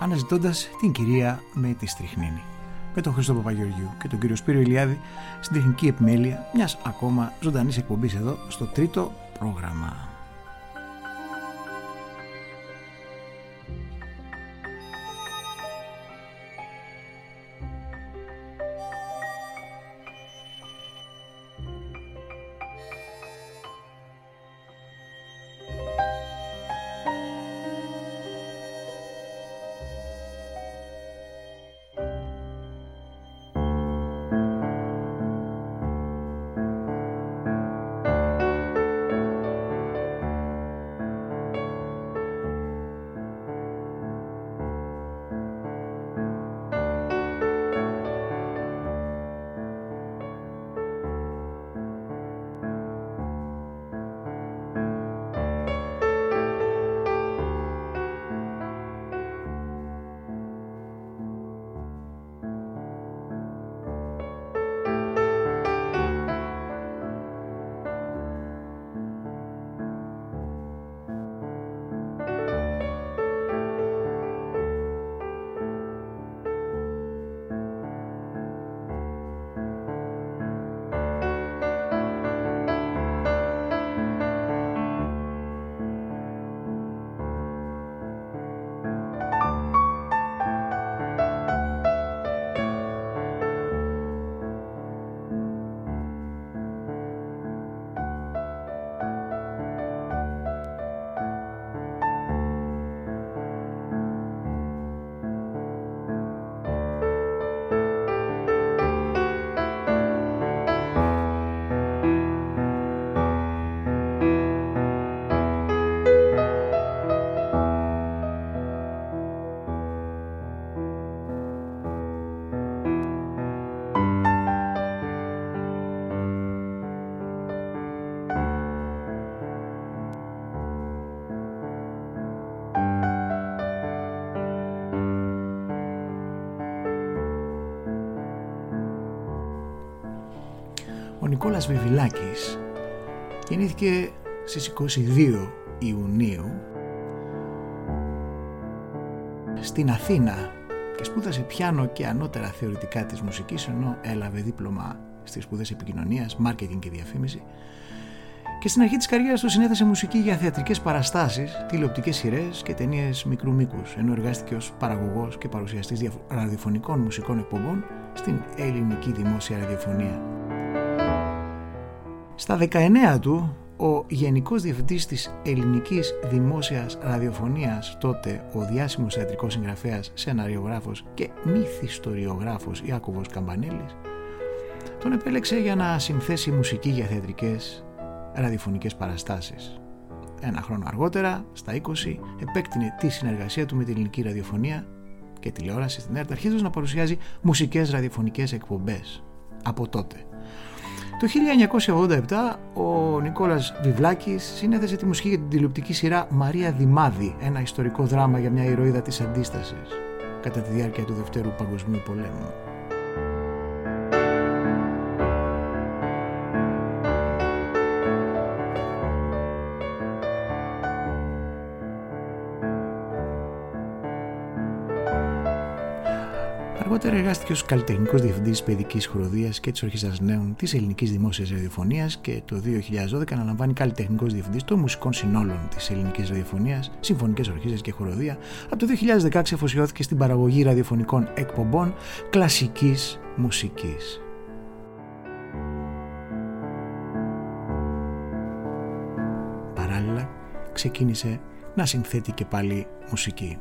αναζητώντας την κυρία με τη στριχνίνη. Με τον Χρήστο Παπαγεωργιού και τον κύριο Σπύριο Ηλιάδη στην τεχνική επιμέλεια μιας ακόμα ζωντανής εκπομπής εδώ στο τρίτο πρόγραμμα. Ο Νικόλας Βιβλάκης γεννήθηκε στις 22 Ιουνίου στην Αθήνα και σπούδασε πιάνο και ανώτερα θεωρητικά της μουσικής, ενώ έλαβε δίπλωμα στις σπουδές επικοινωνίας, μάρκετινγκ και διαφήμιση, και στην αρχή της καριέρας του συνέθεσε μουσική για θεατρικές παραστάσεις, τηλεοπτικές σειρές και ταινίες μικρού μήκους, ενώ εργάστηκε ως παραγωγός και παρουσιαστής ραδιοφωνικών μουσικών εκπομπών στην ελληνική δημόσια ραδιοφωνία. Στα 19 του, ο Γενικός Διευθυντής της Ελληνικής Δημόσιας Ραδιοφωνίας, τότε ο διάσημος θεατρικός συγγραφέας, σεναριογράφος και μυθιστοριογράφος Ιάκωβος Καμπανέλης, τον επέλεξε για να συνθέσει μουσική για θεατρικές ραδιοφωνικές παραστάσεις. Ένα χρόνο αργότερα, στα 20, επέκτηνε τη συνεργασία του με την ελληνική ραδιοφωνία και τηλεόραση στην ΕΡΤ, αρχίζοντας να παρουσιάζει μουσικές ραδιοφωνικές εκπομπές. Από τότε. Το 1987 ο Νικόλας Βιβλάκης συνέθεσε τη μουσική για την τηλεοπτική σειρά Μαρία Δημάδη, ένα ιστορικό δράμα για μια ηρωίδα της αντίστασης κατά τη διάρκεια του Δευτέρου Παγκοσμίου Πολέμου. Αργότερα εργάστηκε ως καλλιτεχνικός διευθυντής παιδικής χοροδίας και της Ορχήστρας Νέων της Ελληνικής Δημόσιας Ραδιοφωνίας και το 2012 αναλαμβάνει καλλιτεχνικός διευθυντής των μουσικών συνόλων της Ελληνικής Ραδιοφωνίας, συμφωνικές ορχήστρες και χοροδία. Από το 2016 αφοσιώθηκε στην παραγωγή ραδιοφωνικών εκπομπών κλασικής μουσικής. Παράλληλα ξεκίνησε να συνθέτει και πάλι μουσική.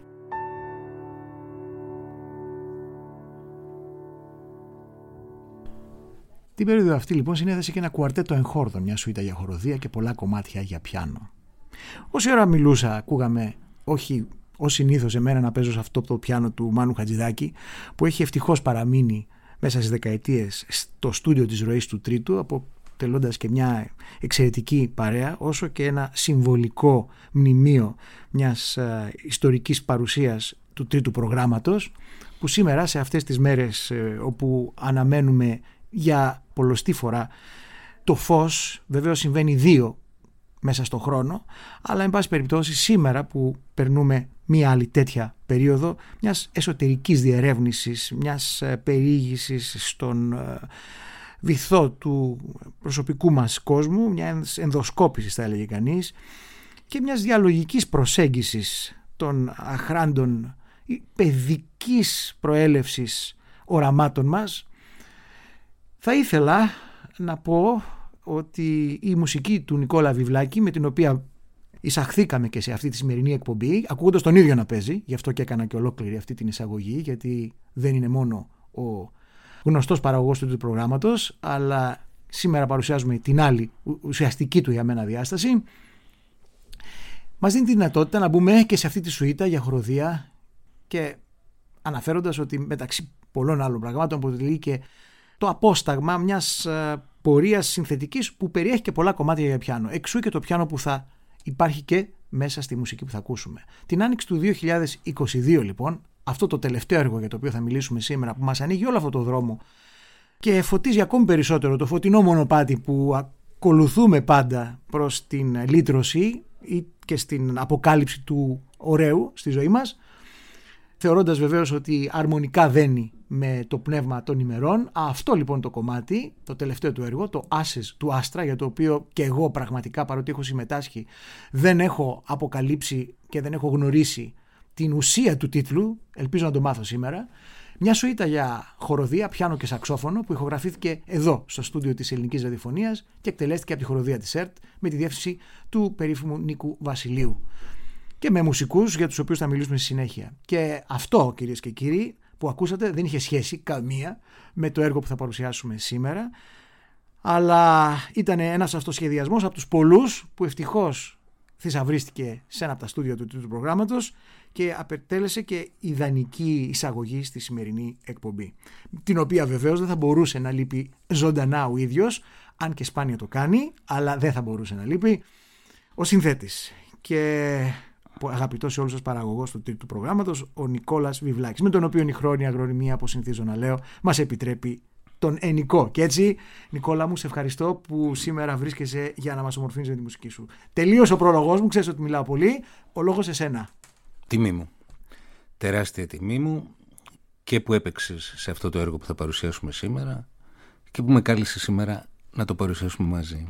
Την περίοδο αυτή λοιπόν συνέθεσε και ένα κουαρτέτο εγχόρδων, μια σουίτα για χοροδία και πολλά κομμάτια για πιάνο. Όση ώρα μιλούσα, ακούγαμε, όχι ως συνήθως εμένα να παίζω σε αυτό το πιάνο του Μάνου Χατζηδάκη, που έχει ευτυχώς παραμείνει μέσα στις δεκαετίες στο στούντιο της ροής του Τρίτου, αποτελώντας και μια εξαιρετική παρέα, όσο και ένα συμβολικό μνημείο μιας ιστορικής παρουσίας του Τρίτου προγράμματος, που σήμερα σε αυτές τις μέρες όπου αναμένουμε για πολλοστή φορά το φως, βεβαίως συμβαίνει 2 μέσα στον χρόνο, αλλά εν πάση περιπτώσει σήμερα που περνούμε μία άλλη τέτοια περίοδο μιας εσωτερικής διερεύνησης, μιας περιήγησης στον βυθό του προσωπικού μας κόσμου, μιας ενδοσκόπησης θα έλεγε κανείς, και μιας διαλογικής προσέγγισης των αχράντων παιδικής προέλευσης οραμάτων μας. Θα ήθελα να πω ότι η μουσική του Νικόλα Βιβλάκη, με την οποία εισαχθήκαμε και σε αυτή τη σημερινή εκπομπή, ακούγοντας τον ίδιο να παίζει, γι' αυτό και έκανα και ολόκληρη αυτή την εισαγωγή, γιατί δεν είναι μόνο ο γνωστός παραγωγός του προγράμματος, αλλά σήμερα παρουσιάζουμε την άλλη ουσιαστική του για μένα διάσταση, μας δίνει τη δυνατότητα να μπούμε και σε αυτή τη σουίτα για χοροδία, και αναφέροντας ότι μεταξύ πολλών άλλων πραγμάτων αποτελεί και το απόσταγμα μιας πορείας συνθετικής που περιέχει και πολλά κομμάτια για πιάνο. Εξού και το πιάνο που θα υπάρχει και μέσα στη μουσική που θα ακούσουμε. Την άνοιξη του 2022 λοιπόν, αυτό το τελευταίο έργο για το οποίο θα μιλήσουμε σήμερα, που μας ανοίγει όλο αυτό το δρόμο και φωτίζει ακόμη περισσότερο το φωτεινό μονοπάτι που ακολουθούμε πάντα προς την λύτρωση ή και στην αποκάλυψη του ωραίου στη ζωή μας, θεωρώντας βεβαίως ότι αρμονικά δένει με το πνεύμα των ημερών. Αυτό λοιπόν το κομμάτι, το τελευταίο του έργο, το Ashes του Άστρα, για το οποίο και εγώ πραγματικά, παρότι έχω συμμετάσχει, δεν έχω αποκαλύψει και δεν έχω γνωρίσει την ουσία του τίτλου, ελπίζω να το μάθω σήμερα. Μια σουίτα για χοροδία, πιάνο και σαξόφωνο, που ηχογραφήθηκε εδώ στο στούντιο της Ελληνικής Ραδιοφωνίας και εκτελέστηκε από τη χοροδία της ΕΡΤ με τη διεύθυνση του περίφημου Νίκου Βασιλείου και με μουσικούς για τους οποίους θα μιλήσουμε στη συνέχεια. Και αυτό, κυρίες και κύριοι, που ακούσατε δεν είχε σχέση καμία με το έργο που θα παρουσιάσουμε σήμερα, αλλά ήταν ένας αυτοσχεδιασμός από τους πολλούς που ευτυχώς θησαυρίστηκε σε ένα από τα στούντιο του προγράμματος και απετέλεσε και ιδανική εισαγωγή στη σημερινή εκπομπή, την οποία βεβαίως δεν θα μπορούσε να λείπει ζωντανά ο ίδιος, αν και σπάνια το κάνει, αλλά δεν θα μπορούσε να λείπει ο συνθέτης και αγαπητός σε όλους σας παραγωγός του τρίτου προγράμματος, ο Νικόλας Βιβλάκης, με τον οποίο η χρόνια αγρονιμία, όπως συνηθίζω να λέω, μας επιτρέπει τον ενικό. Και έτσι, Νικόλα μου, σε ευχαριστώ που σήμερα βρίσκεσαι για να μας ομορφύνεις με τη μουσική σου. Τελείωσε ο πρόλογός μου, ξέρεις ότι μιλάω πολύ, ο λόγος εσένα. Τιμή μου, τεράστια τιμή μου, και που έπαιξες σε αυτό το έργο που θα παρουσιάσουμε σήμερα και που με κάλεσες σήμερα να το παρουσιάσουμε μαζί.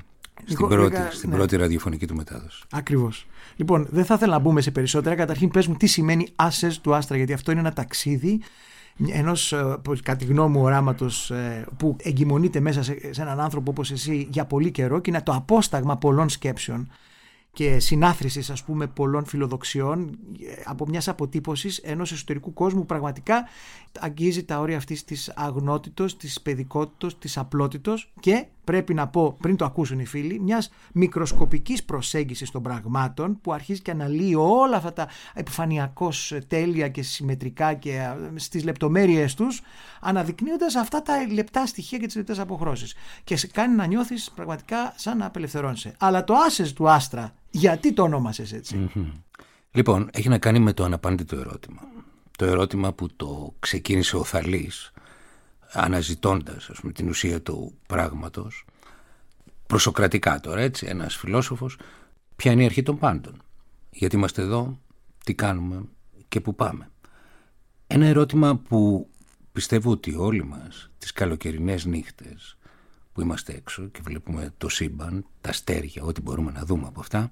Στην πρώτη ραδιοφωνική του μετάδοση. Ακριβώς. Λοιπόν, δεν θα ήθελα να μπούμε σε περισσότερα. Καταρχήν, πες μου τι σημαίνει Ashes του Άστρα, γιατί αυτό είναι ένα ταξίδι ενός, κατά τη γνώμη μου, οράματος που εγκυμονείται μέσα σε έναν άνθρωπο όπως εσύ για πολύ καιρό και είναι το απόσταγμα πολλών σκέψεων και συνάθρησης, ας πούμε, πολλών φιλοδοξιών από μιας αποτύπωσης ενός εσωτερικού κόσμου που πραγματικά αγγίζει τα όρια αυτής της αγνότητος, της παιδικότητος, της απλότητος και πρέπει να πω, πριν το ακούσουν οι φίλοι, μιας μικροσκοπικής προσέγγισης των πραγμάτων που αρχίζει και αναλύει όλα αυτά τα επιφανειακώς τέλεια και συμμετρικά και στις λεπτομέρειες τους, αναδεικνύοντας αυτά τα λεπτά στοιχεία και τις λεπτές αποχρώσεις και σε κάνει να νιώθεις πραγματικά σαν να απελευθερώνεσαι. Αλλά το Ashes του Άστρα, γιατί το ονόμασες έτσι? Λοιπόν, έχει να κάνει με το αναπάντητο ερώτημα. Το ερώτημα που το ξεκίνησε ο Θαλής, αναζητώντας, ας πούμε, την ουσία του πράγματος, προσοκρατικά τώρα, έτσι, ένας φιλόσοφος, ποια είναι η αρχή των πάντων, γιατί είμαστε εδώ, τι κάνουμε και πού πάμε. Ένα ερώτημα που πιστεύω ότι όλοι μας τις καλοκαιρινές νύχτες που είμαστε έξω και βλέπουμε το σύμπαν, τα αστέρια, ό,τι μπορούμε να δούμε από αυτά,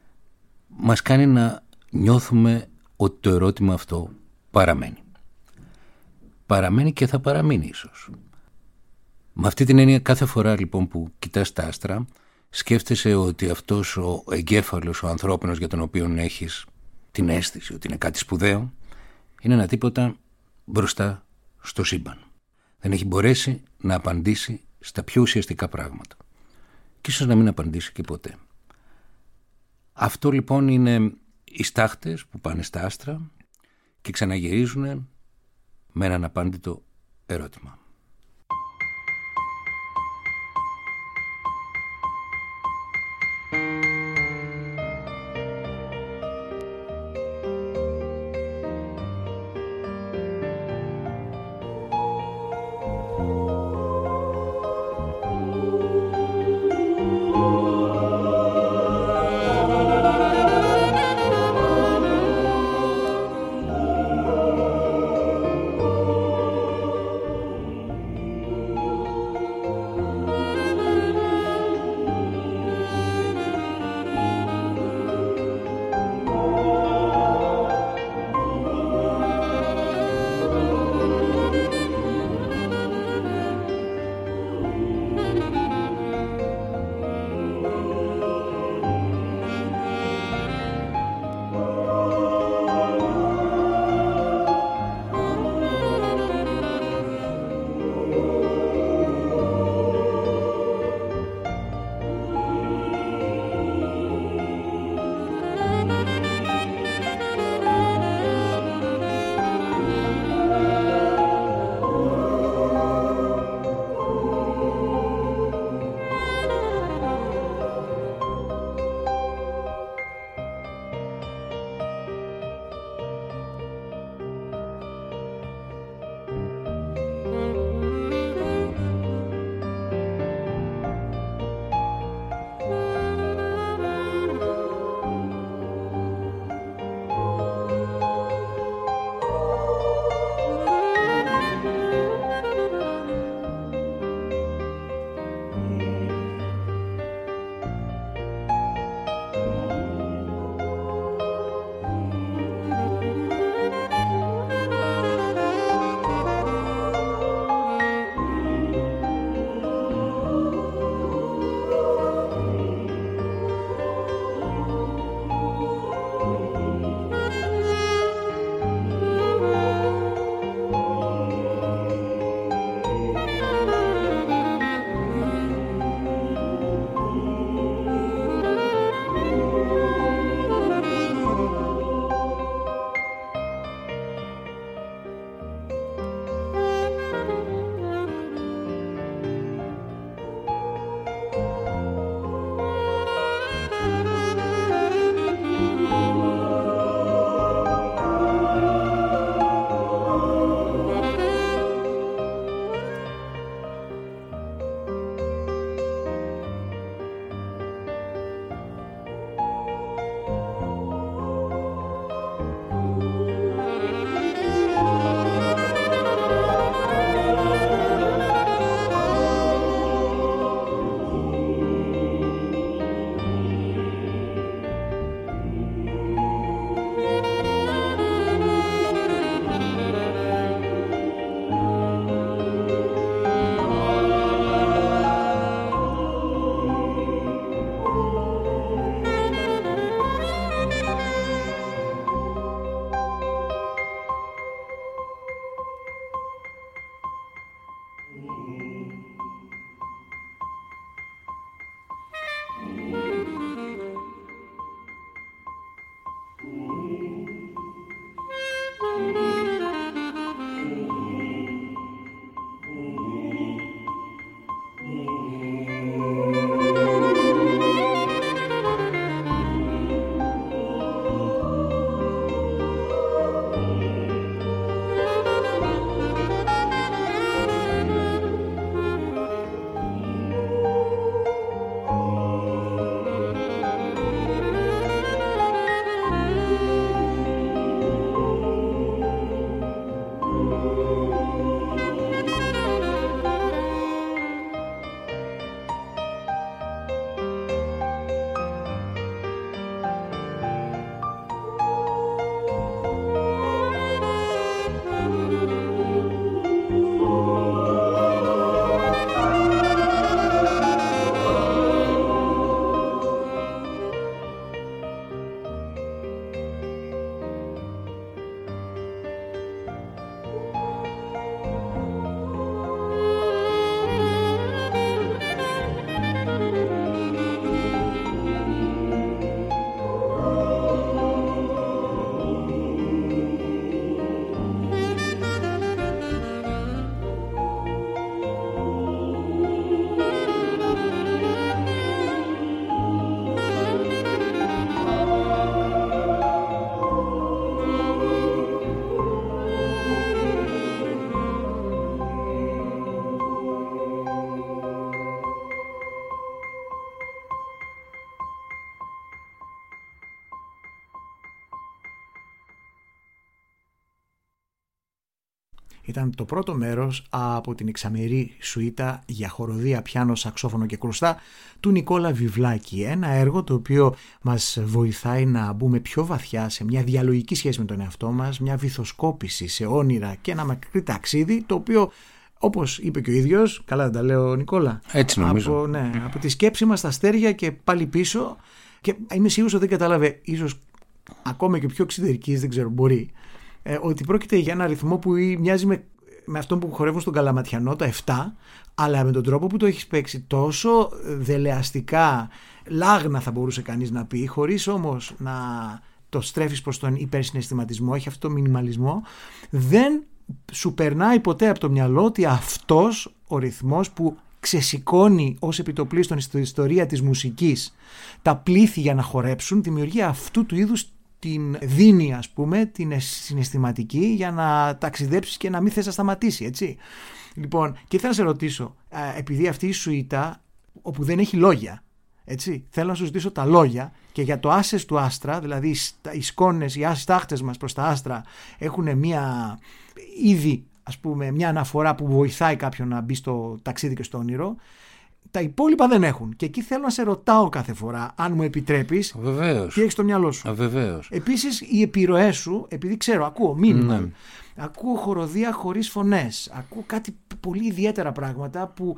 μας κάνει να νιώθουμε ότι το ερώτημα αυτό παραμένει. Παραμένει και θα παραμείνει ίσως. Με αυτή την έννοια, κάθε φορά λοιπόν που κοιτάς τα άστρα, σκέφτεσαι ότι αυτός ο εγκέφαλος, ο ανθρώπινος για τον οποίο έχεις την αίσθηση ότι είναι κάτι σπουδαίο, είναι ένα τίποτα μπροστά στο σύμπαν. Δεν έχει μπορέσει να απαντήσει στα πιο ουσιαστικά πράγματα. Και ίσως να μην απαντήσει και ποτέ. Αυτό λοιπόν είναι οι στάχτες που πάνε στα άστρα και ξαναγυρίζουν με έναν απάντητο ερώτημα. Ήταν το πρώτο μέρος από την εξαμερή σουίτα για χοροδία, πιάνο, σαξόφωνο και κρουστά του Νικόλα Βιβλάκη. Ένα έργο το οποίο μας βοηθάει να μπούμε πιο βαθιά σε μια διαλογική σχέση με τον εαυτό μας, μια βυθοσκόπηση σε όνειρα και ένα μακρύ ταξίδι, το οποίο, όπως είπε και ο ίδιος, καλά δεν τα λέω Νικόλα, έτσι νομίζω. Από τη σκέψη μας στα αστέρια και πάλι πίσω, και είμαι σίγουρος ότι δεν κατάλαβε, ίσως ακόμα και πιο εξωτερικής, δεν ξέρω, μπορεί, ότι πρόκειται για ένα ρυθμό που μοιάζει με αυτόν που χορεύουν στον Καλαματιανό, το 7, αλλά με τον τρόπο που το έχεις παίξει τόσο δελεαστικά, λάγνα θα μπορούσε κανείς να πει, χωρίς όμως να το στρέφεις προς τον υπερσυναισθηματισμό, έχει αυτό το μινιμαλισμό, δεν σου περνάει ποτέ από το μυαλό ότι αυτός ο ρυθμός που ξεσηκώνει ως επιτοπλίστων στην ιστορία της μουσικής τα πλήθη για να χορέψουν, δημιουργεί αυτού του είδους την δίνει, ας πούμε, την συναισθηματική για να ταξιδέψεις και να μην θες να σταματήσει, έτσι. Λοιπόν, και ήθελα να σε ρωτήσω, επειδή αυτή η σουίτα, όπου δεν έχει λόγια, έτσι, θέλω να σου ζητήσω τα λόγια, και για το άσες του άστρα, δηλαδή οι σκόνες, οι στάχτες μας προς τα άστρα έχουν μια ήδη, ας πούμε, μια αναφορά που βοηθάει κάποιον να μπει στο ταξίδι και στο όνειρο. Τα υπόλοιπα δεν έχουν. Και εκεί θέλω να σε ρωτάω κάθε φορά, αν μου επιτρέπεις, τι έχεις στο μυαλό σου. Βεβαίως. Επίσης, οι επιρροές σου, επειδή ξέρω, ακούω μήνυμα, ακούω χοροδία χωρίς φωνές, ακούω κάτι πολύ ιδιαίτερα πράγματα που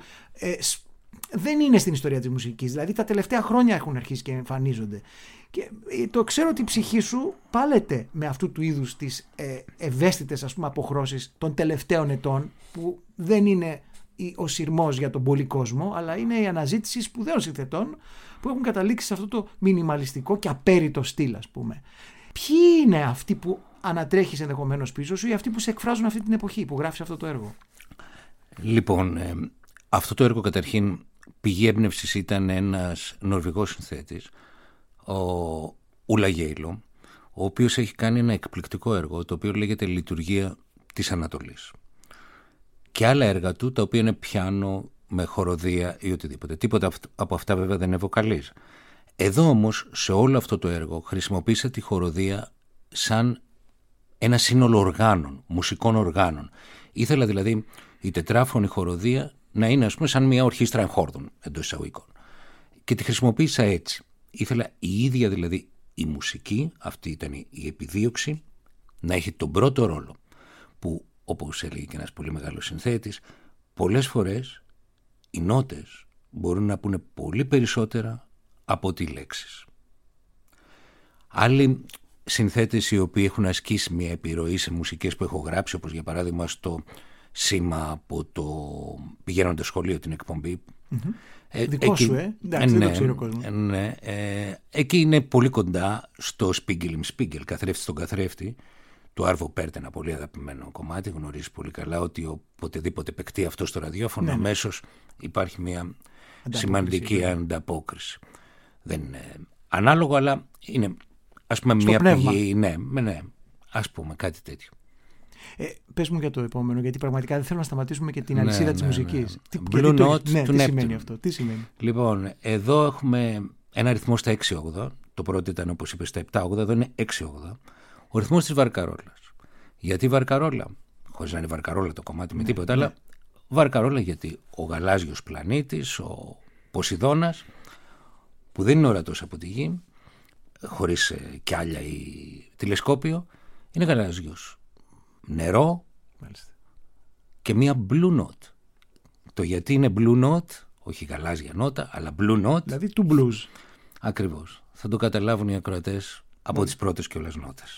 δεν είναι στην ιστορία της μουσικής. Δηλαδή, τα τελευταία χρόνια έχουν αρχίσει και εμφανίζονται. Και το ξέρω ότι η ψυχή σου πάλεται με αυτού του είδους τις ευαίσθητες, ας πούμε, αποχρώσεις των τελευταίων ετών, που δεν είναι ο σειρμός για τον πολύ κόσμο, αλλά είναι η αναζήτηση σπουδαίων συνθετών που έχουν καταλήξει σε αυτό το μινιμαλιστικό και απέριτο στυλ, ας πούμε. Ποιοι είναι αυτοί που ανατρέχεις ενδεχομένως πίσω σου ή αυτοί που σε εκφράζουν αυτή την εποχή που γράφεις αυτό το έργο? Λοιπόν, αυτό το έργο καταρχήν πηγή έμπνευσης ήταν ένας Νορβηγός συνθέτης, ο Ούλα Γέιλο, ο οποίος έχει κάνει ένα εκπληκτικό έργο το οποίο λέγεται «Λειτουργία της Ανατολής». Και άλλα έργα του τα οποία είναι πιάνο με χοροδία ή οτιδήποτε. Τίποτα από αυτά βέβαια δεν είναι βοκαλής. Εδώ όμως σε όλο αυτό το έργο χρησιμοποίησα τη χοροδία σαν ένα σύνολο οργάνων, μουσικών οργάνων. Ήθελα δηλαδή η τετράφωνη χοροδία να είναι, ας πούμε, σαν μια ορχήστρα εγχόρδων εντός εισαγωγικών. Και τη χρησιμοποίησα έτσι. Ήθελα η ίδια δηλαδή η μουσική, αυτή ήταν η επιδίωξη, να έχει τον πρώτο ρόλο που, όπως έλεγε και ένας πολύ μεγάλος συνθέτης, πολλές φορές οι νότες μπορούν να πούνε πολύ περισσότερα από τις λέξεις. Άλλοι συνθέτες οι οποίοι έχουν ασκήσει μια επιρροή σε μουσικές που έχω γράψει, όπως για παράδειγμα στο Σήμα από το Πηγαίνοντα σχολείο, την εκπομπή. Δικό εκεί, σου, εντάξει, δεν το ξέρει ο κόσμος. Εκεί είναι πολύ κοντά στο Spiegel im Spiegel, καθρέφτη στον καθρέφτη, του Άρβο Πέρτ, ένα πολύ αγαπημένο κομμάτι. Γνωρίζει πολύ καλά ότι οποτεδήποτε παικτεί αυτό στο ραδιόφωνο, αμέσως υπάρχει μια σημαντική ανταπόκριση. Δεν είναι ανάλογο, αλλά είναι, ας πούμε, στο μια πνεύμα. πηγή. Ναι, ας πούμε κάτι τέτοιο. Πες μου για το επόμενο, γιατί πραγματικά δεν θέλω να σταματήσουμε και την αλυσίδα της μουσικής. Blue Note τι σημαίνει αυτό, τι σημαίνει? Λοιπόν, εδώ έχουμε ένα ρυθμό στα 6/8. Το πρώτο ήταν, όπως είπες, στα 7/8, εδώ είναι 6/8. Ο ρυθμός της βαρκαρόλας. Γιατί βαρκαρόλα? χωρίς να είναι βαρκαρόλα το κομμάτι με τίποτα, αλλά βαρκαρόλα γιατί ο γαλάζιος πλανήτης, ο Ποσειδώνας, που δεν είναι ορατός από τη Γη, χωρίς κιάλια ή τηλεσκόπιο, είναι γαλάζιος. Νερό. Μάλιστα. Και μία blue note. Το γιατί είναι blue note, όχι γαλάζια νότα, αλλά blue note. Δηλαδή του blues. Ακριβώς. Θα το καταλάβουν οι ακροατές από τις πρώτες κιόλας νότες.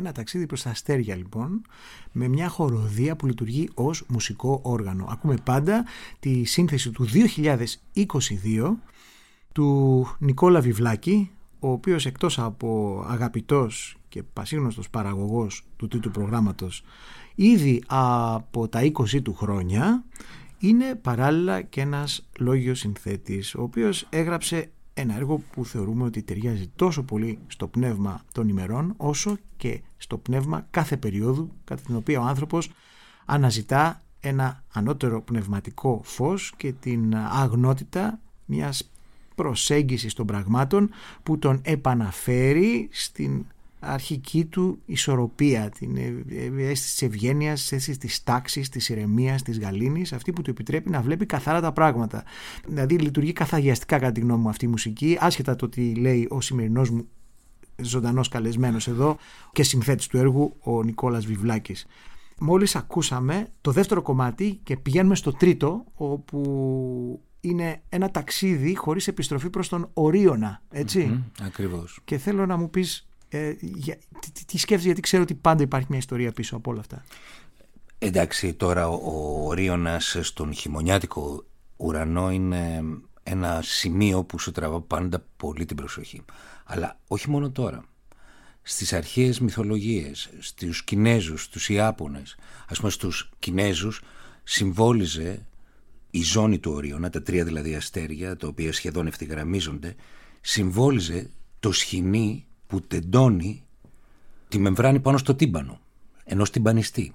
Ένα ταξίδι προς τα αστέρια λοιπόν, με μια χοροδία που λειτουργεί ως μουσικό όργανο. Ακούμε πάντα τη σύνθεση του 2022 του Νικόλα Βιβλάκη, ο οποίος εκτός από αγαπητός και πασίγνωστος παραγωγός του τρίτου προγράμματος ήδη από τα 20 του χρόνια, είναι παράλληλα και ένας λόγιος συνθέτης, ο οποίος έγραψε ένα έργο που θεωρούμε ότι ταιριάζει τόσο πολύ στο πνεύμα των ημερών, όσο και στο πνεύμα κάθε περίοδου κατά την οποία ο άνθρωπος αναζητά ένα ανώτερο πνευματικό φως και την αγνότητα μιας προσέγγισης των πραγμάτων που τον επαναφέρει στην αρχική του ισορροπία, την αίσθηση της ευγένειας, της αίσθησης της τάξης, της ηρεμίας, της γαλήνης, αυτή που του επιτρέπει να βλέπει καθαρά τα πράγματα. Δηλαδή λειτουργεί καθαγιαστικά κατά τη γνώμη μου αυτή η μουσική, άσχετα το ότι λέει ο σημερινός μου ζωντανός καλεσμένος εδώ και συνθέτης του έργου, ο Νικόλας Βιβλάκης. Μόλις ακούσαμε το δεύτερο κομμάτι και πηγαίνουμε στο τρίτο, όπου είναι ένα ταξίδι χωρίς επιστροφή προς τον Ορίωνα, έτσι. Ακριβώς. Και θέλω να μου πεις τι σκέφτεσαι, γιατί ξέρω ότι πάντα υπάρχει μια ιστορία πίσω από όλα αυτά. Εντάξει, τώρα ο Ορίωνας στον χειμωνιάτικο ουρανό είναι ένα σημείο που σου τραβά πάντα πολύ την προσοχή. Αλλά όχι μόνο τώρα. Στις αρχαίες μυθολογίες, στους Κινέζους, στους Ιάπωνες, ας πούμε στους Κινέζους συμβόλιζε η ζώνη του Ορίωνα, τα τρία δηλαδή αστέρια, τα οποία σχεδόν ευθυγραμμίζονται, συμβόλιζε το σχοινί που τεντώνει τη μεμβράνη πάνω στο τύμπανο, ενός τυμπανιστή.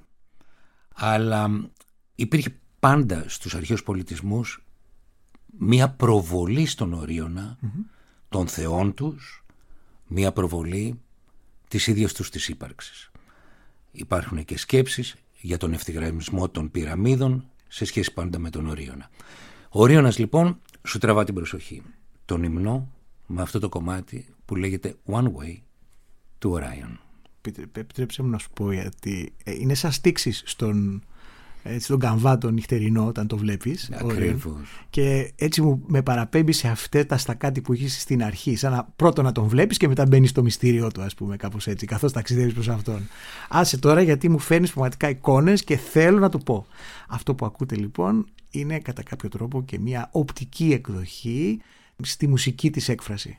Αλλά υπήρχε πάντα στους αρχαίους πολιτισμούς μία προβολή στον Ορίωνα των θεών τους, μία προβολή της ίδιας τους της ύπαρξης. Υπάρχουν και σκέψεις για τον ευθυγραμμισμό των πυραμίδων σε σχέση πάντα με τον Ορίωνα. Ο Ορίωνας λοιπόν σου τραβά την προσοχή. Τον υμνώ με αυτό το κομμάτι που λέγεται One Way to Orion. Επιτρέψτε μου να σου πω, γιατί είναι σαν στίξεις στον καμβά τον νυχτερινό όταν το βλέπεις. Ακριβώς. Και έτσι με παραπέμπει σε αυτά τα στακάτι που έχεις στην αρχή, σαν να πρώτο να τον βλέπεις και μετά μπαίνεις στο μυστήριό του, ας πούμε, κάπως έτσι, καθώς ταξιδεύεις προς αυτόν. Άσε τώρα, γιατί μου φέρνεις πραγματικά εικόνες και θέλω να το πω. Αυτό που ακούτε λοιπόν είναι κατά κάποιο τρόπο και μια οπτική εκδοχή στη μουσική της έκφραση.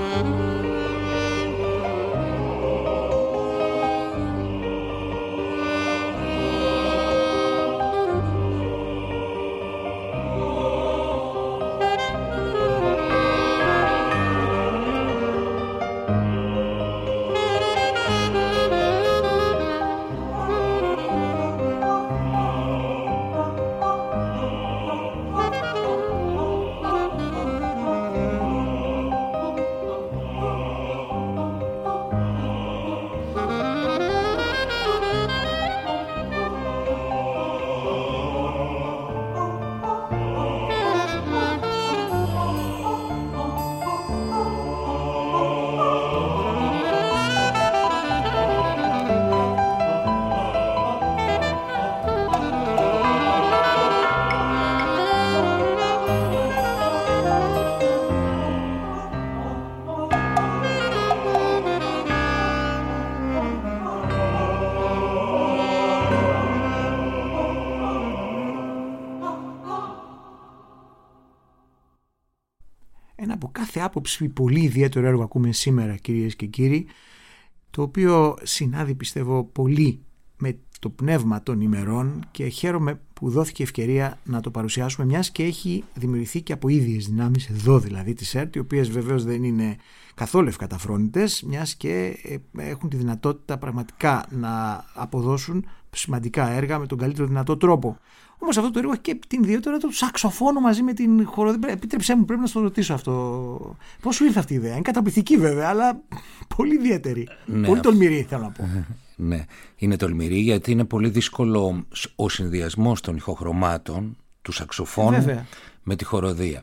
Ένα από κάθε άποψη πολύ ιδιαίτερο έργο ακούμε σήμερα, κυρίες και κύριοι, το οποίο συνάδει, πιστεύω, πολύ με το πνεύμα των ημερών και χαίρομαι που δόθηκε ευκαιρία να το παρουσιάσουμε, μιας και έχει δημιουργηθεί και από ίδιες δυνάμεις εδώ δηλαδή της ΕΡΤ, οι οποίες βεβαίως δεν είναι καθόλου ευκαταφρόνητες, μιας και έχουν τη δυνατότητα πραγματικά να αποδώσουν σημαντικά έργα με τον καλύτερο δυνατό τρόπο. Όμως αυτό το έργο έχει και την ιδιαιτερότητα του σαξοφώνου μαζί με την χοροδία. Επίτρεψέ μου, πρέπει να στο ρωτήσω αυτό. Πώς σου ήρθε αυτή η ιδέα? Είναι καταπληκτική βέβαια, αλλά πολύ ιδιαίτερη. Ναι, πολύ τολμηρή, θέλω να πω. Ναι, είναι τολμηρή γιατί είναι πολύ δύσκολο ο συνδυασμός των ηχοχρωμάτων του σαξοφώνου με τη χοροδία.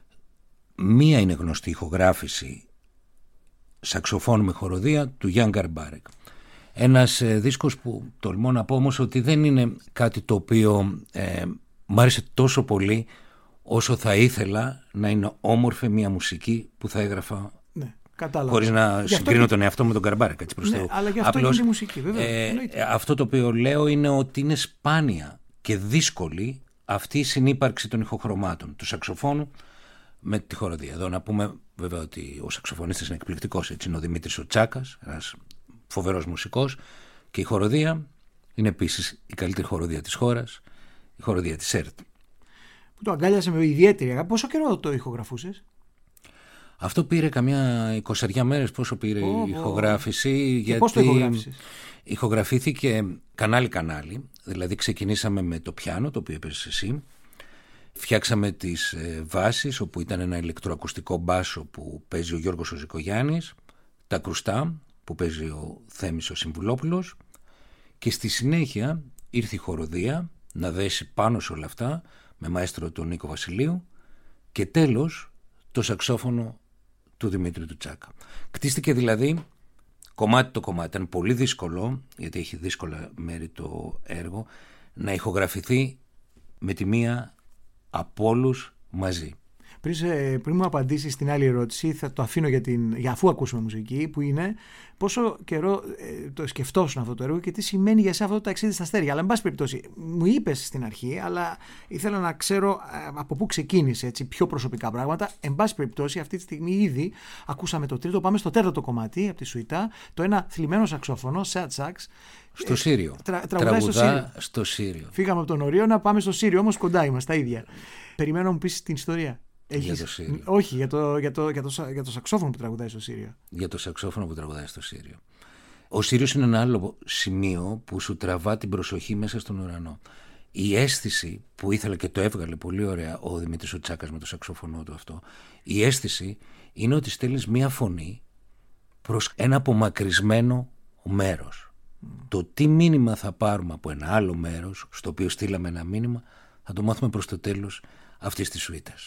Μία είναι γνωστή ηχογράφηση σαξοφώνου με χοροδία του Γιάν Γκαρμπάρεκ. Ένας δίσκος που τολμώ να πω όμως ότι δεν είναι κάτι το οποίο μ' άρεσε τόσο πολύ όσο θα ήθελα να είναι όμορφη μια μουσική που θα έγραφα, ναι, χωρίς να συγκρίνω τον εαυτό με τον Γκαρμπάρεκ. Ναι, αλλά γι' αυτό είναι η μουσική, βέβαια. Αυτό το οποίο λέω είναι ότι είναι σπάνια και δύσκολη αυτή η συνύπαρξη των ηχοχρωμάτων του σαξοφώνου με τη χοροδία. Εδώ να πούμε βέβαια ότι ο σαξοφωνίστας είναι εκπληκτικός, έτσι είναι ο Δημήτρης ο Τσάκας, ένας φοβερός μουσικός, και η χοροδία είναι επίσης η καλύτερη χοροδία της χώρας, η χοροδία της ΕΡΤ. Που το αγκάλιασε με ιδιαίτερη αγάπη. Πόσο καιρό το ηχογραφούσες? Αυτό πήρε καμιά 20 μέρες. Πόσο πήρε η ηχογράφηση? Γιατί πώς το ηχογράφησες? Ηχογραφήθηκε κανάλι-κανάλι, δηλαδή ξεκινήσαμε με το πιάνο, το οποίο έπαιζες εσύ. Φτιάξαμε τις βάσεις, όπου ήταν ένα ηλεκτροακουστικό μπάσο που παίζει ο Γιώργος ο Ζικογιάννης, τα κρουστά που παίζει ο Θέμης ο Συμβουλόπουλος, και στη συνέχεια ήρθε η χοροδία να δέσει πάνω σε όλα αυτά με μαέστρο τον Νίκο Βασιλείου, και τέλος το σαξόφωνο του Δημήτρη του Τσάκα. Κτίστηκε δηλαδή κομμάτι το κομμάτι. Ήταν πολύ δύσκολο, γιατί έχει δύσκολα μέρη το έργο, να ηχογραφηθεί με τη μία από όλους μαζί. Πριν μου απαντήσεις στην άλλη ερώτηση, θα το αφήνω για αφού ακούσουμε μουσική, που είναι πόσο καιρό το σκεφτόσουν αυτό το έργο και τι σημαίνει για εσένα αυτό το ταξίδι στα αστέρια. Αλλά, εν πάση περιπτώσει, μου είπες στην αρχή, αλλά ήθελα να ξέρω από πού ξεκίνησε, έτσι, πιο προσωπικά πράγματα. Εν πάση περιπτώσει, αυτή τη στιγμή ήδη ακούσαμε το τρίτο, πάμε στο τέταρτο κομμάτι από τη σουίτα, το ένα θλιμμένο σαξόφωνο, sad sax. Στο Σύριο. Τραγουδά στο Σύριο. Φύγαμε από τον Ορίο να πάμε στο Σύριο, όμως κοντά είμαστε τα ίδια. Περιμένω να μου πεις την ιστορία. Για το Σύριο. Όχι, για το σαξόφωνο που τραγουδάει στο Σύριο. Για το σαξόφωνο που τραγουδάει στο Σύριο. Ο Σύριος είναι ένα άλλο σημείο που σου τραβά την προσοχή μέσα στον ουρανό. Η αίσθηση που ήθελε και το έβγαλε πολύ ωραία ο Δημήτρης ο Τσάκας με το σαξόφωνο του αυτό, η αίσθηση είναι ότι στέλνεις μία φωνή προς ένα απομακρυσμένο μέρος. Το τι μήνυμα θα πάρουμε από ένα άλλο μέρος, στο οποίο στείλαμε ένα μήνυμα, θα το μάθουμε προς το τέλος αυτής της σουίτας.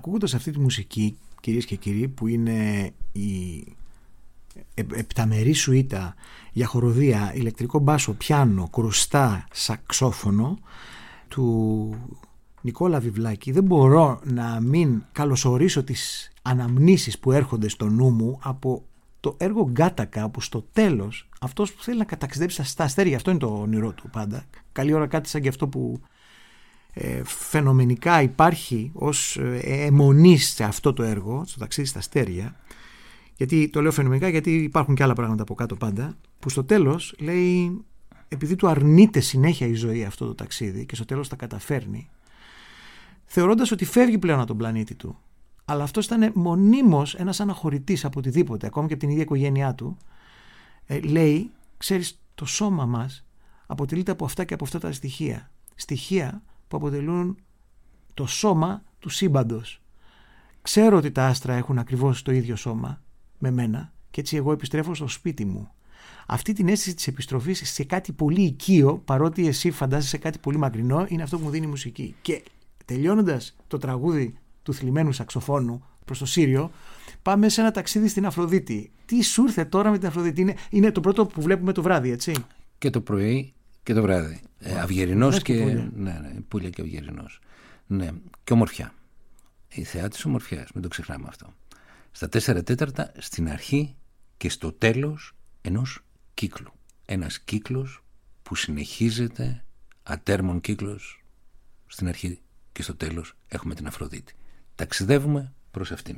ακούγοντας αυτή τη μουσική, κυρίες και κύριοι, που είναι η επταμερή σουίτα για χοροδία, ηλεκτρικό μπάσο, πιάνο, κρουστά, σαξόφωνο του Νικόλα Βιβλάκη, δεν μπορώ να μην καλωσορίσω τις αναμνήσεις που έρχονται στο νου μου από το έργο Γκάτακα, που στο τέλος αυτός που θέλει να καταξιδέψει στα αστέρια, αυτό είναι το όνειρό του πάντα. Καλή ώρα κάτι σαν και αυτό που φαινομενικά υπάρχει ως αιμονής σε αυτό το έργο, στο ταξίδι στα αστέρια. Γιατί το λέω φαινομενικά, γιατί υπάρχουν και άλλα πράγματα από κάτω πάντα, που στο τέλος λέει, επειδή του αρνείται συνέχεια η ζωή αυτό το ταξίδι και στο τέλος τα καταφέρνει, θεωρώντας ότι φεύγει πλέον από τον πλανήτη του, αλλά αυτός ήταν μονίμως ένας αναχωρητής από οτιδήποτε, ακόμη και από την ίδια οικογένειά του, λέει, ξέρεις, το σώμα μας αποτελείται από αυτά και από αυτά τα στοιχεία που αποτελούν το σώμα του σύμπαντος. Ξέρω ότι τα άστρα έχουν ακριβώς το ίδιο σώμα με μένα και έτσι εγώ επιστρέφω στο σπίτι μου. Αυτή την αίσθηση της επιστροφής σε κάτι πολύ οικείο, παρότι εσύ φαντάζεσαι σε κάτι πολύ μακρινό, είναι αυτό που μου δίνει η μουσική. Και τελειώνοντας το τραγούδι του θλιμμένου σαξοφώνου προς το Σύριο, πάμε σε ένα ταξίδι στην Αφροδίτη. Τι σου ήρθε τώρα με την Αφροδίτη? Είναι το πρώτο που βλέπουμε το βράδυ, έτσι. Και το πρωί και το βράδυ. Αυγερινός και. Ναι, πουλια και αυγερινός. Ναι, και ομορφιά. Η θεά της ομορφιάς, μην το ξεχνάμε αυτό. Στα 4/4 στην αρχή και στο τέλος ενός κύκλου. Ένας κύκλος που συνεχίζεται, ατέρμον κύκλος. Στην αρχή και στο τέλος έχουμε την Αφροδίτη. Ταξιδεύουμε προς αυτήν.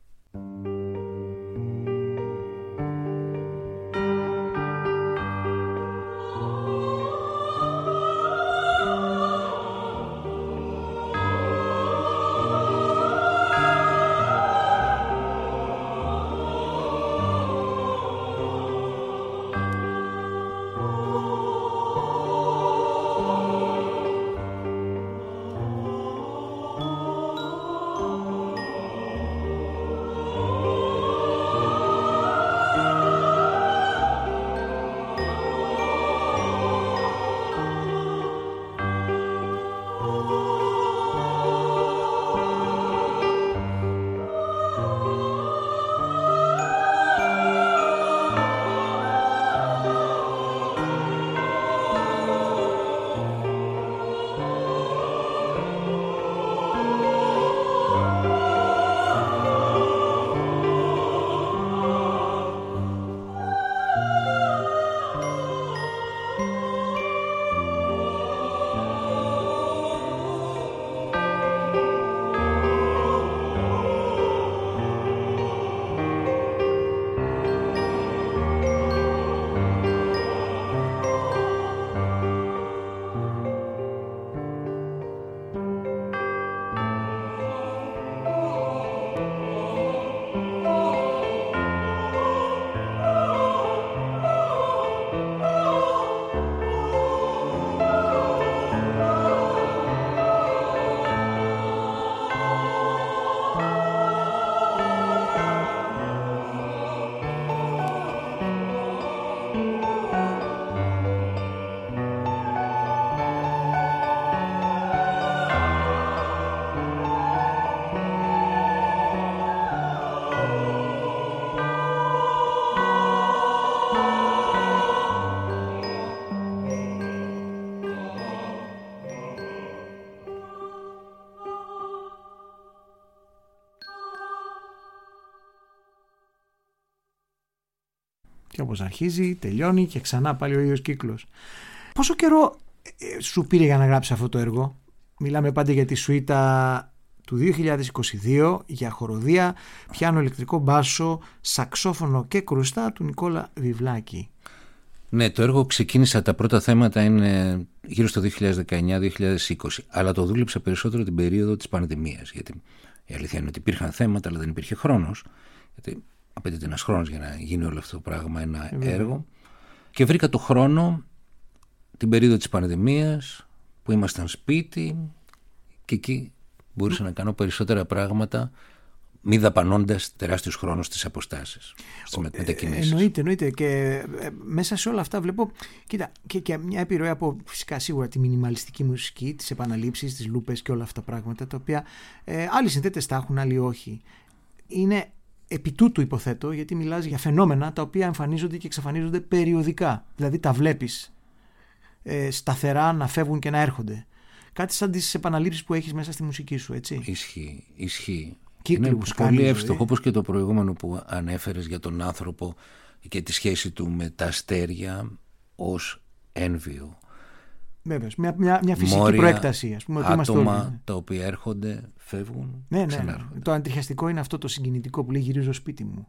Και όπως αρχίζει, τελειώνει και ξανά πάλι ο ίδιος κύκλος. Πόσο καιρό σου πήρε για να γράψεις αυτό το έργο? Μιλάμε πάντα για τη σουίτα του 2022 για χοροδία, πιάνο, ηλεκτρικό μπάσο, σαξόφωνο και κρουστά του Νικόλα Βιβλάκη. Ναι, το έργο ξεκίνησα, τα πρώτα θέματα είναι γύρω στο 2019-2020, αλλά το δούλεψα περισσότερο την περίοδο της πανδημίας, γιατί η αλήθεια είναι ότι υπήρχαν θέματα αλλά δεν υπήρχε χρόνος, γιατί απαιτείται ένας χρόνος για να γίνει όλο αυτό το πράγμα ένα έργο, και βρήκα το χρόνο την περίοδο της πανδημίας που ήμασταν σπίτι και εκεί μπορούσα να κάνω περισσότερα πράγματα μη δαπανώντας τεράστιους χρόνους στις αποστάσεις, στις μετακινήσεις. Εννοείται. Και μέσα σε όλα αυτά βλέπω, κοίτα, και μια επιρροή από φυσικά σίγουρα τη μινιμαλιστική μουσική, τις επαναλήψεις, τις λούπες και όλα αυτά τα πράγματα, τα οποία άλλοι συνθέτες τα έχουν, άλλοι όχι. Είναι επί τούτου, υποθέτω, γιατί μιλάς για φαινόμενα τα οποία εμφανίζονται και εξαφανίζονται περιοδικά. Δηλαδή τα βλέπεις σταθερά να φεύγουν και να έρχονται. Κάτι σαν τις επαναλήψεις που έχεις μέσα στη μουσική σου, έτσι. Ισχύει. Είναι πολύ εύστοχο, όπως και το προηγούμενο που ανέφερες για τον άνθρωπο και τη σχέση του με τα αστέρια ως έμβιο. Βέβαια, μια φυσική μόρια, προέκταση, ας πούμε, ότι άτομα τα οποία έρχονται, φεύγουν, ξανάρχονται. Το αντιχιαστικό είναι αυτό το συγκινητικό που λέει «γυρίζω σπίτι μου».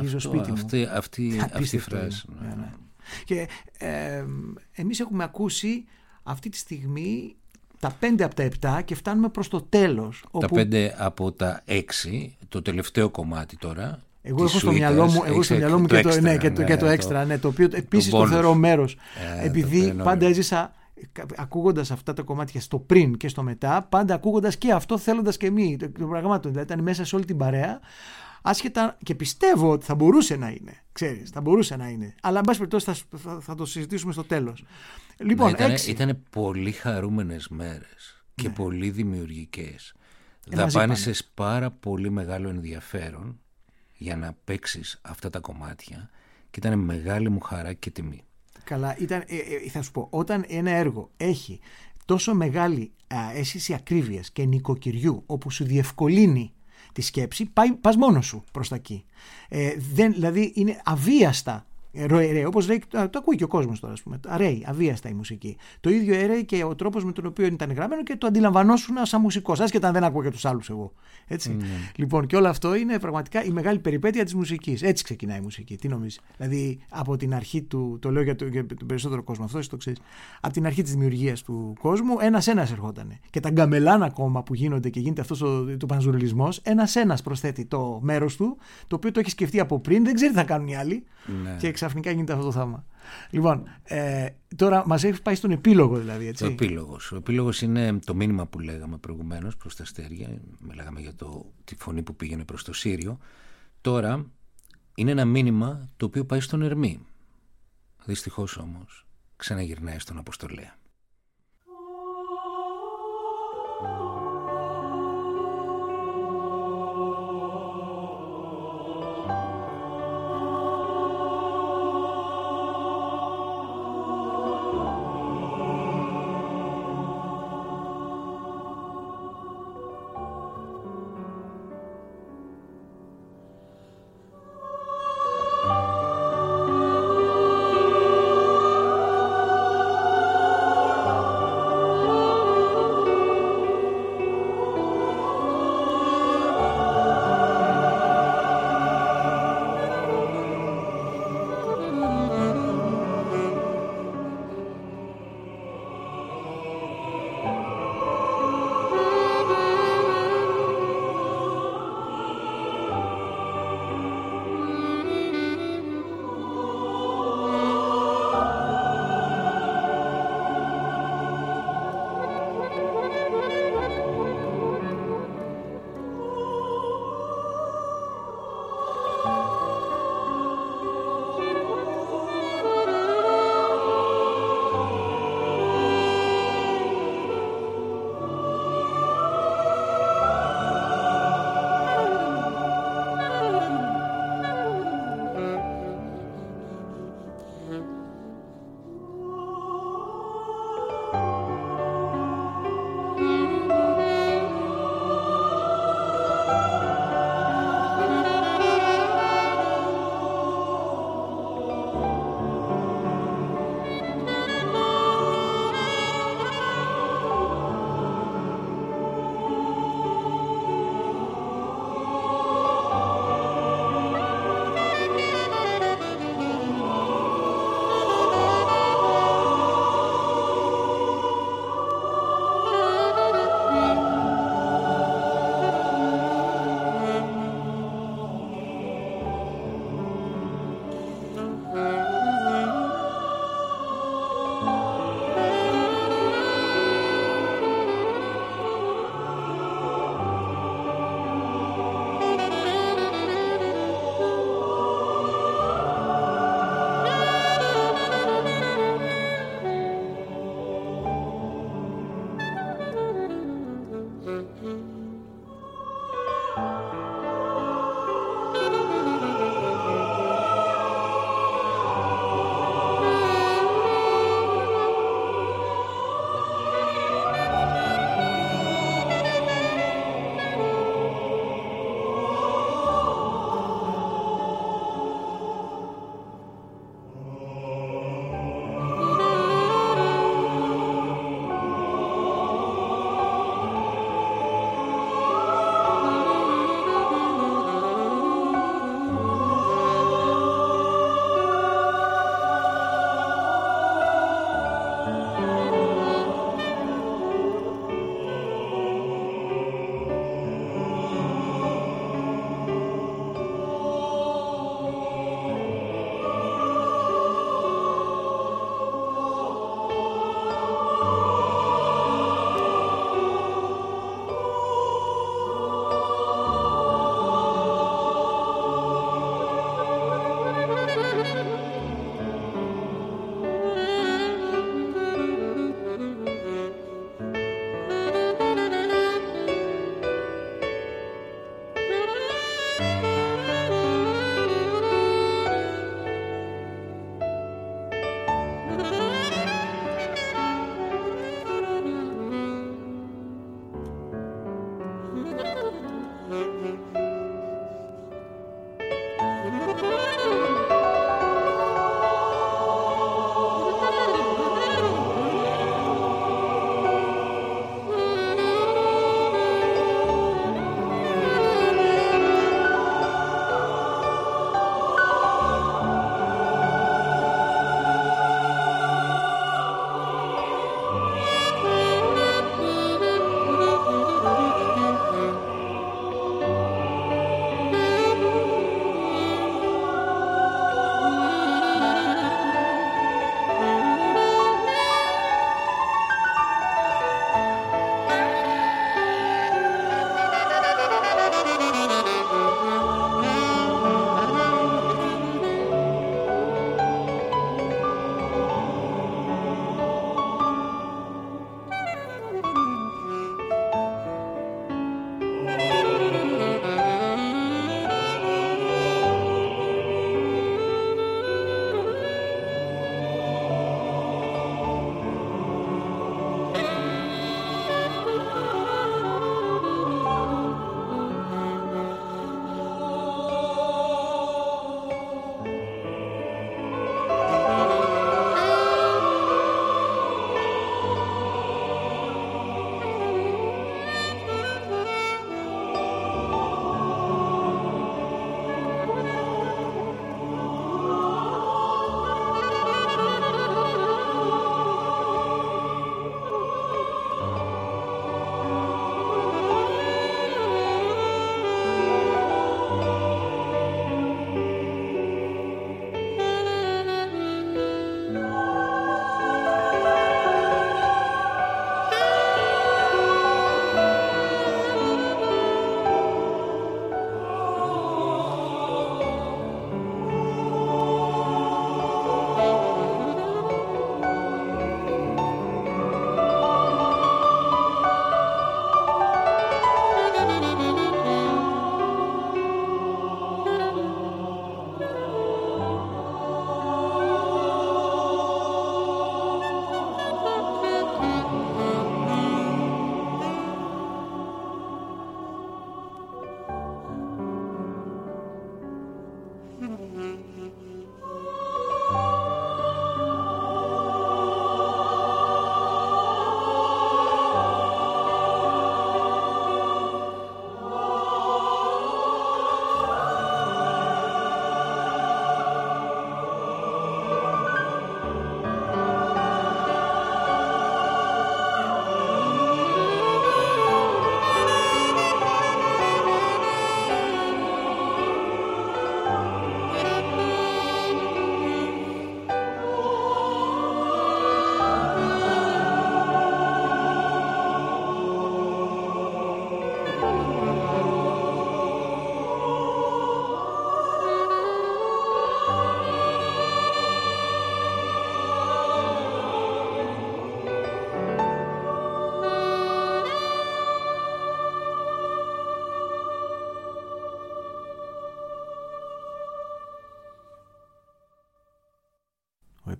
Αυτή η φράση. Ναι. Και εμείς έχουμε ακούσει αυτή τη στιγμή τα 5 από τα 7 και φτάνουμε προς το τέλος. Τα 5 από τα 6, το τελευταίο κομμάτι τώρα. Εγώ έχω στο μυαλό μου και το έξτρα, το οποίο επίσης το θεωρώ μέρος. Επειδή πάντα έζησα ακούγοντας αυτά τα κομμάτια στο πριν και στο μετά, πάντα ακούγοντας και αυτό, θέλοντας και μη. Το πραγμάτων, δηλαδή ήταν μέσα σε όλη την παρέα. Άσχετα, και πιστεύω ότι θα μπορούσε να είναι. Ξέρεις, θα μπορούσε να είναι. Αλλά, εν πάση περιπτώσει, θα το συζητήσουμε στο τέλος. Λοιπόν, ήταν πολύ χαρούμενες μέρες και πολύ δημιουργικές. Δαπάνησες πάρα πολύ μεγάλο ενδιαφέρον για να παίξεις αυτά τα κομμάτια και ήταν μεγάλη μου χαρά και τιμή. Καλά, θα σου πω, όταν ένα έργο έχει τόσο μεγάλη αίσθηση ακρίβειας και νοικοκυριού, όπου σου διευκολύνει τη σκέψη, πας μόνος σου προς τα εκεί. Δηλαδή είναι αβίαστα. Όπως λέει, το ακούει και ο κόσμος τώρα, ας πούμε. Ρέει, αβίαστα η μουσική. Το ίδιο ρέει και ο τρόπος με τον οποίο ήταν γραμμένο και το αντιλαμβανόσουν σαν μουσικός, άσχετα αν δεν ακούω και τους άλλους εγώ. Έτσι. Λοιπόν, και όλο αυτό είναι πραγματικά η μεγάλη περιπέτεια της μουσικής. Έτσι ξεκινάει η μουσική. Τι νομίζεις? Δηλαδή, από την αρχή του, το λέω για τον περισσότερο κόσμο, αυτό το ξέρεις. Από την αρχή της δημιουργίας του κόσμου, ένας-ένας ερχόταν. Και τα γκαμελάν ακόμα που γίνονται και γίνεται αυτός ο πανζουρελισμός, ένας-ένας προσθέτει το μέρος του, το οποίο το έχει σκεφτεί από πριν, δεν ξέρει τι θα κάνουν οι άλλοι. Ναι. Και ξαφνικά γίνεται αυτό το θαύμα. Λοιπόν, τώρα μας έχει πάει στον επίλογο, δηλαδή. Έτσι. Ο επίλογος είναι το μήνυμα που λέγαμε προηγουμένως προς τα αστέρια. Μιλάγαμε για τη φωνή που πήγαινε προς το Σύριο. Τώρα είναι ένα μήνυμα το οποίο πάει στον Ερμή. Δυστυχώς όμως ξαναγυρνάει στον Αποστολέα.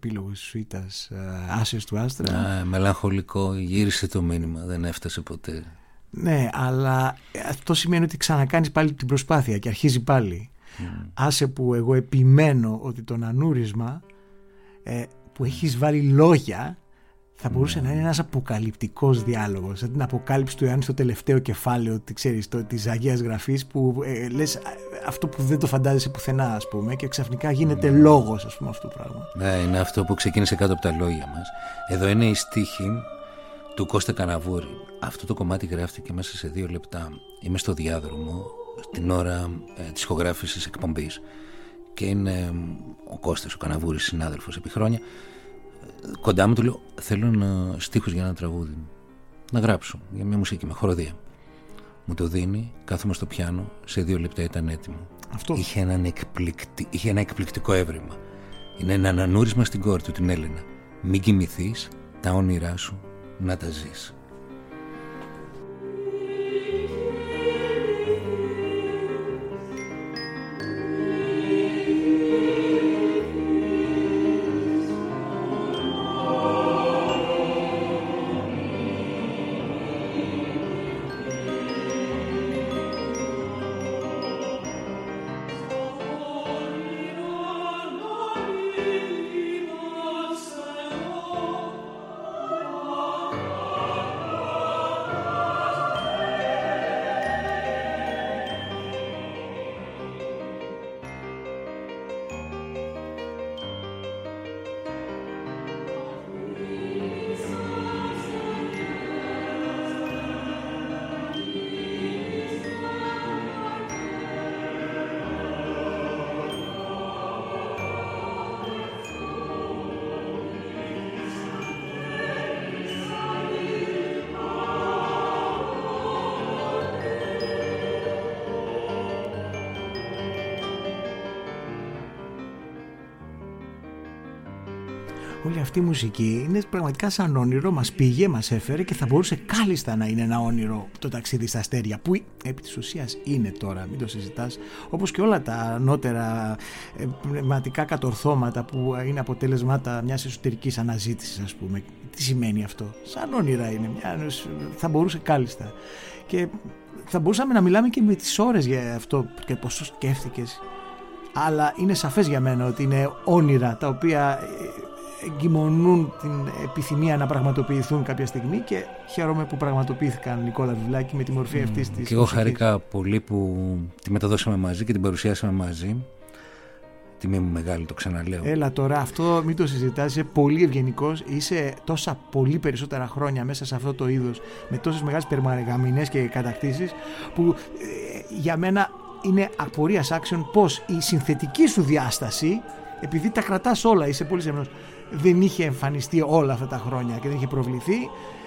επίλογος της σουίτας Άσες του Άστρα. Μελαγχολικό, γύρισε το μήνυμα, δεν έφτασε ποτέ. Ναι, αλλά αυτό σημαίνει ότι ξανακάνεις πάλι την προσπάθεια και αρχίζει πάλι. Άσε που εγώ επιμένω ότι το νανούρισμα που έχεις βάλει λόγια θα μπορούσε να είναι ένας αποκαλυπτικός διάλογος, σαν την αποκάλυψη του Ιωάννη στο τελευταίο κεφάλαιο της Αγίας Γραφής, που λες αυτό που δεν το φαντάζεσαι πουθενά, ας πούμε, και ξαφνικά γίνεται λόγος, ας πούμε, αυτό το πράγμα. Ναι, είναι αυτό που ξεκίνησε κάτω από τα λόγια μας. Εδώ είναι η στίχη του Κώστα Καναβούρη. Αυτό το κομμάτι γράφτηκε μέσα σε 2 λεπτά. Είμαι στο διάδρομο την ώρα της ηχογράφησης εκπομπής και είναι ο Κώστας ο Καναβούρης, συνάδελφος επί χρόνια, κοντά μου. Του λέω: θέλω στίχους για ένα τραγούδι να γράψω για μια μουσική με χοροδία. Μου το δίνει, κάθομαι στο πιάνο, σε 2 λεπτά ήταν έτοιμο. Αυτό. Είχε ένα εκπληκτικό έβριμα. Είναι ένα ανανούρισμα στην κόρη του, την Έλενα. Μην κοιμηθείς, τα όνειρά σου να τα ζεις. Όλη αυτή η μουσική είναι πραγματικά σαν όνειρο, μας πήγε, μας έφερε και θα μπορούσε κάλλιστα να είναι ένα όνειρο το ταξίδι στα αστέρια, που επί της ουσίας είναι τώρα, μην το συζητάς, όπως και όλα τα ανώτερα πνευματικά κατορθώματα που είναι αποτέλεσματα μιας εσωτερικής αναζήτησης, ας πούμε. Τι σημαίνει αυτό? Σαν όνειρα είναι, θα μπορούσε κάλλιστα. Και θα μπορούσαμε να μιλάμε και με τις ώρες για αυτό και πώς το σκέφτηκες, αλλά είναι σαφές για μένα ότι είναι όνειρα τα οποία εγκυμονούν την επιθυμία να πραγματοποιηθούν κάποια στιγμή, και χαίρομαι που πραγματοποιήθηκαν, Νικόλα Βιβλάκη, με τη μορφή αυτής της. Και εγώ χαρήκα πολύ που τη μεταδώσαμε μαζί και την παρουσιάσαμε μαζί. Τιμή μου μεγάλη, το ξαναλέω. Έλα τώρα, αυτό μην το συζητάς, είσαι πολύ ευγενικός, είσαι τόσα πολύ περισσότερα χρόνια μέσα σε αυτό το είδος, με τόσες μεγάλες περμαρεγαμινές και κατακτήσεις, που για μένα είναι απορίας άξιων πως η συνθετική σου διάσταση, επειδή τα κρατάς όλα, είσαι πολύ σεμνός, δεν είχε εμφανιστεί όλα αυτά τα χρόνια και δεν είχε προβληθεί,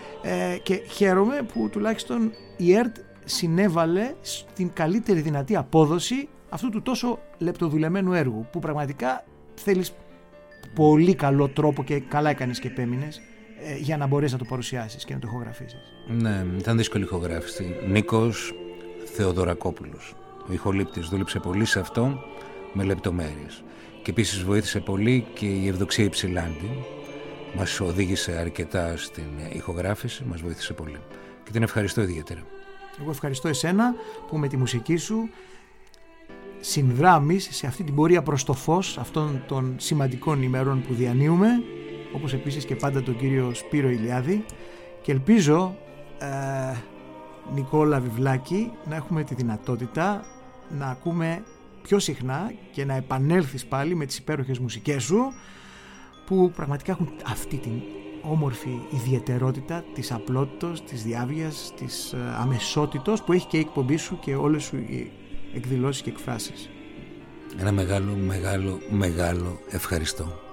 και χαίρομαι που τουλάχιστον η ΕΡΤ συνέβαλε στην καλύτερη δυνατή απόδοση αυτού του τόσο λεπτοδουλεμένου έργου, που πραγματικά θέλεις πολύ καλό τρόπο και καλά έκανες και επέμεινες για να μπορέσεις να το παρουσιάσεις και να το ηχογραφήσεις. Ναι, ήταν δύσκολη ηχογράφηση. Νίκος Θεοδωρακόπουλος, ο ηχολήπτης, δούλεψε πολύ σε αυτό με λεπτομέρειες. Και επίσης βοήθησε πολύ και η Ευδοξία Υψηλάντη. Μας οδήγησε αρκετά στην ηχογράφηση, μας βοήθησε πολύ. Και την ευχαριστώ ιδιαίτερα. Εγώ ευχαριστώ εσένα που με τη μουσική σου συνδράμεις σε αυτή την πορεία προς το φως αυτών των σημαντικών ημερών που διανύουμε, όπως επίσης και πάντα τον κύριο Σπύρο Ηλιάδη, και ελπίζω Νικόλα Βιβλάκη να έχουμε τη δυνατότητα να ακούμε πιο συχνά και να επανέλθεις πάλι με τις υπέροχες μουσικές σου, που πραγματικά έχουν αυτή την όμορφη ιδιαιτερότητα της απλότητος, της διάβγειας, της αμεσότητος που έχει και η εκπομπή σου και όλες σου οι εκδηλώσεις και εκφράσεις. Ένα μεγάλο ευχαριστώ.